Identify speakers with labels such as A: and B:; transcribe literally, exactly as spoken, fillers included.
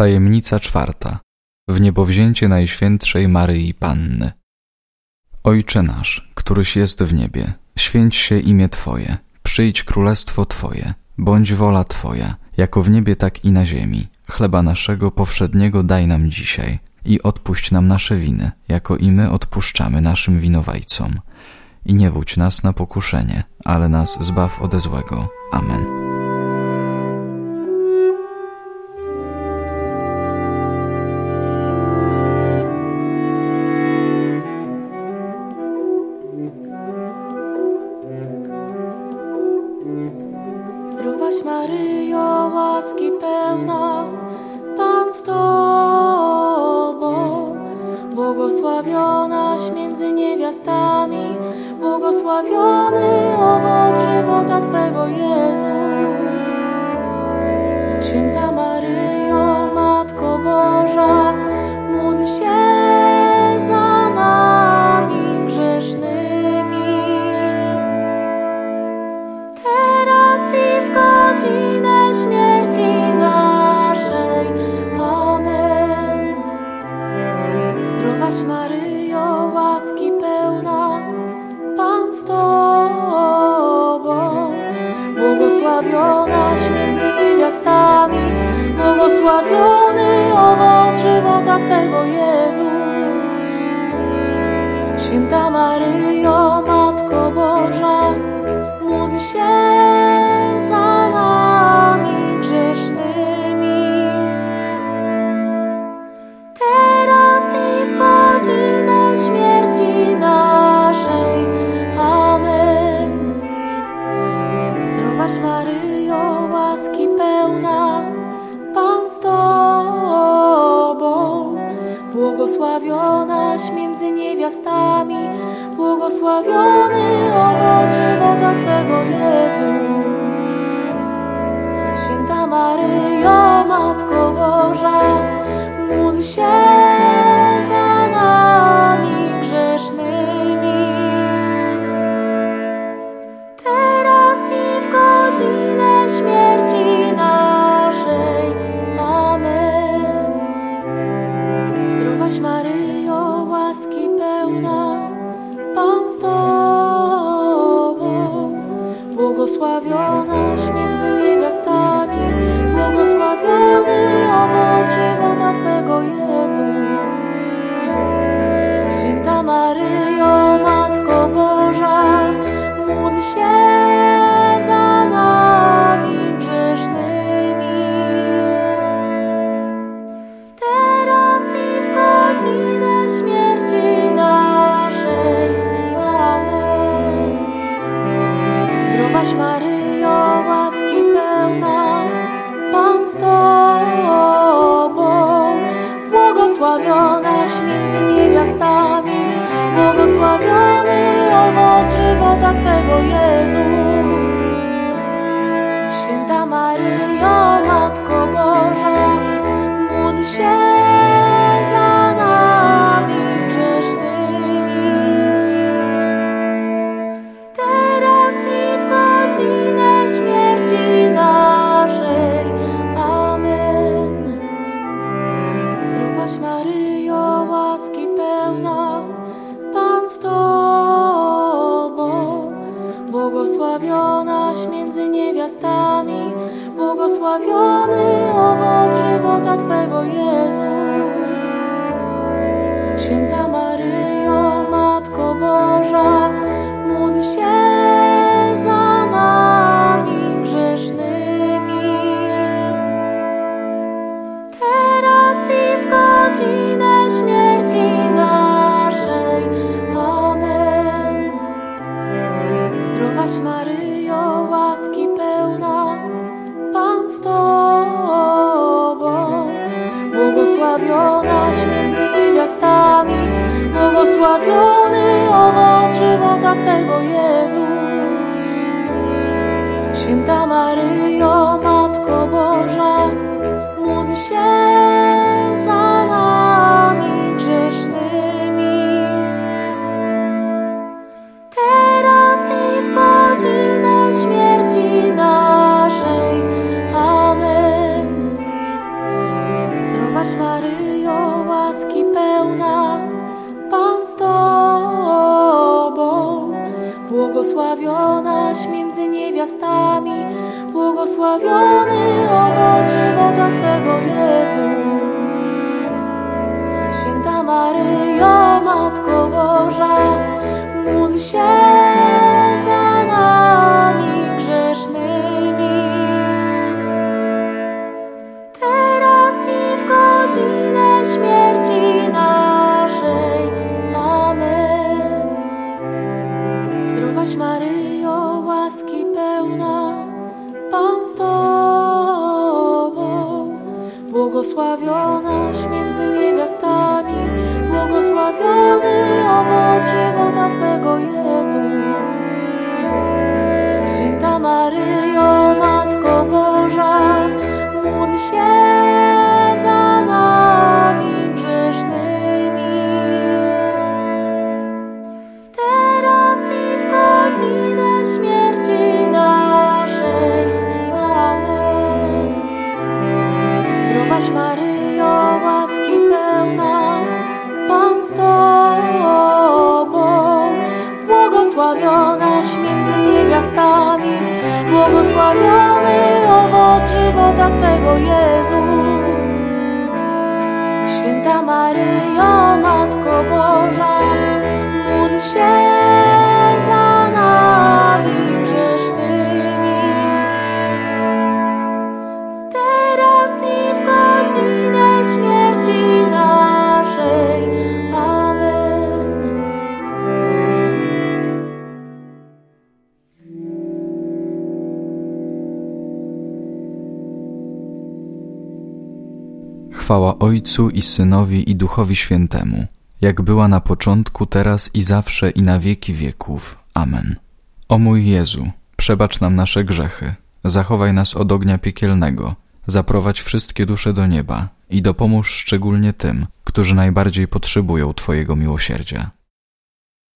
A: Tajemnica czwarta. Wniebowzięcie Najświętszej Maryi Panny. Ojcze nasz, któryś jest w niebie, święć się imię Twoje, przyjdź królestwo Twoje, bądź wola Twoja, jako w niebie, tak i na ziemi. Chleba naszego powszedniego daj nam dzisiaj i odpuść nam nasze winy, jako i my odpuszczamy naszym winowajcom. I nie wódź nas na pokuszenie, ale nas zbaw ode złego. Amen.
B: Zdrowaś Maryjo, łaski pełna, Pan z Tobą, błogosławionaś między niewiastami, błogosławiony owoc żywota Twego, Jezus. Święta Maryjo, Matko Boża, módl się za nami grzesznymi, teraz i w godzinę śmierci naszej. Amen. Zdrowaś Maryjo, łaski pełna, Pan z Tobą, błogosławionaś między niewiastami, błogosławiony owoc żywota Twego, Jezus. Święta Maryjo, Matko Boża, módl się za nami grzesznymi, teraz i w godzinę śmierci naszej. Amen. Zdrowaś Maryjo, łaski pełna, Pan z Tobą, błogosławionaś między niewiastami, błogosławiony owoc żywota Twego, Jezus. Święta Maryjo, Matko Boża, módl się za nami grzesznymi, teraz i w godzinę śmierci naszej. Amen. Zdrowaś Maryjo, łaski pełna, Pan z Tobą, błogosławionaś między niewiastami, błogosławiony owoc żywota Twego, Jezus. Święta Maryjo, Matko Boża, módl się za nami grzesznymi, teraz i w godzinę śmierci naszej. Amen. Zdrowaś Maryjo, łaski pełna, Pan z Tobą, błogosławionaś między niewiastami, błogosławiony owoc żywota Twego, Jezus. Święta Maryjo, Matko Boża, módl się za nami grzesznymi, teraz i w godzinę śmierci naszej. Amen. Zdrowaś Maryjo, łaski pełna, Pan z Tobą, błogosławionaś między niewiastami, błogosławiony owoc żywota Twego, Jezus. Święta Maryjo, Matko Boża, módl się za nami grzesznymi, teraz i w godzinę śmierci naszej. Amen. Zdrowaś Maryjo, łaski pełna, Pan z Tobą, błogosławionaś między niewiastami, błogosławiony owoc żywota Twego, Jezus. Święta Maryjo, Matko Boża, módl się za nami grzesznymi, teraz i w godzinę śmierci naszej. Amen. Zdrowaś Maryjo, łaski pełna, Pan z Tobą, błogosławionaś między niewiastami, błogosławiony owoc żywota Twego, Jezus. Święta Maryjo, Matko Boża, módl się za nami grzesznymi, teraz i w godzinę śmierci naszej. Amen. Zdrowaś Maryjo, łaski pełna, Pan z Tobą, błogosławionaś między niewiastami, błogosławiony owoc żywota Twego, Jezus. Święta Maryjo, Matko Boża, módl się za nami grzesznymi, teraz i w godzinę śmierci naszej. Amen. Zdrowaś Maryjo, łaski pełna, Pan z Tobą, błogosławionaś między niewiastami, błogosławiony owoc żywota Twego, Jezus. Święta Maryjo, Matko Boża, módl się za nami grzesznymi, teraz i w godzinę śmierci naszej. Amen.
A: Chwała Ojcu i Synowi i Duchowi Świętemu, jak była na początku, teraz i zawsze i na wieki wieków. Amen. O mój Jezu, przebacz nam nasze grzechy, zachowaj nas od ognia piekielnego, zaprowadź wszystkie dusze do nieba i dopomóż szczególnie tym, którzy najbardziej potrzebują Twojego miłosierdzia.